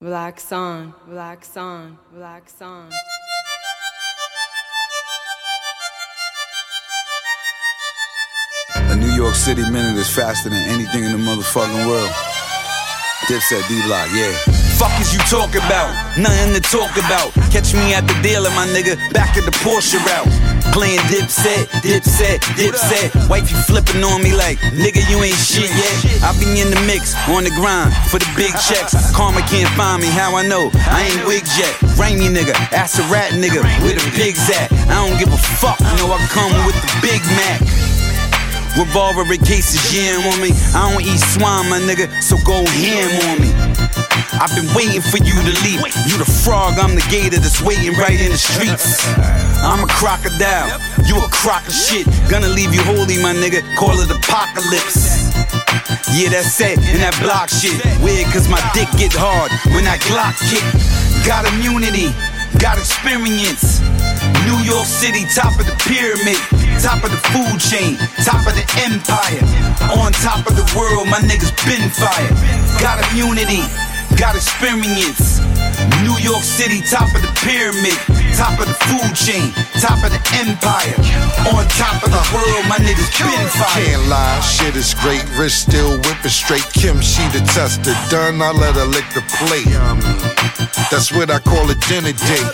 Relax on, relax on, relax on. A New York City minute is faster than anything in the motherfucking world. Dipset, D-Block, yeah. Fuck is you talk about? Nothing to talk about. Catch me at the dealer, my nigga, back at the Porsche route. Playing Dipset, Dipset, Dipset. Wifey flipping on me like, nigga, you ain't shit yet. I be in the mix, on the grind, for the big checks. Karma can't find me, how I know? I ain't wig jet. Rainy nigga, ass a rat nigga, where the pigs at? I don't give a fuck, know I come with the Big Mac. Revolver in case of jam on me. I don't eat swine, my nigga, so go ham on me. I've been waiting for you to leap. You the frog, I'm the gator that's waiting right in the streets. I'm a crocodile, you a crock of shit. Gonna leave you holy, my nigga, call it apocalypse. Yeah, that's it, and that block shit. Weird cause my dick get hard when I Glock kick. Got immunity, got experience. New York City, top of the pyramid, top of the food chain, top of the empire. On top of the world, my niggas been fire. Got immunity, got experience. New York City, top of the pyramid, top of the food chain, top of the empire. On top of the world, my niggas been fire. Can't lie, shit is great. Wrist still whipping straight. Kim, she the tester. Done, I let her lick the plate. That's what I call a dinner date.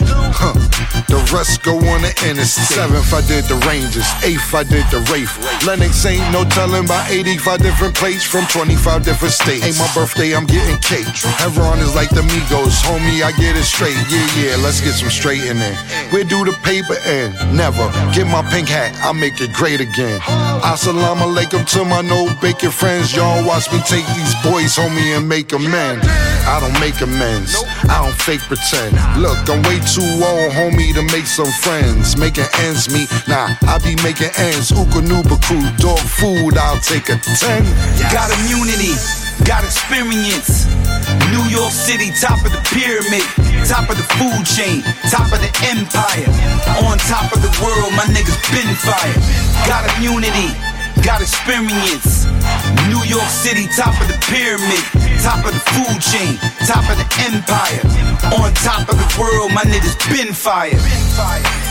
The rest go on the interstate. 7th, I did the Rangers. 8th, I did the Wraith. Lennox ain't no telling by 85 different plates from 25 different states. Ain't my birthday, I'm getting cake. Heron is like the Migos. Homie, I get it straight. Yeah, let's get some straightening. Where do the paper end? Never. Get my pink hat, I'll make it great again. Assalamu alaikum to my no bacon friends. Y'all watch me take these boys, homie, and make amends. I don't make amends, I don't fake pretend. Look, I'm way too old, homie, to make some friends. Making ends meet, nah, I be making ends. Ooka Nooba crew, dog food, I'll take a 10. Got immunity, got experience. New York City, top of the pyramid, top of the food chain, top of the empire. On top of the world, my niggas been fire. Got immunity, got experience. New York City, top of the pyramid, top of the food chain, top of the empire. On top of the world, my niggas been fire.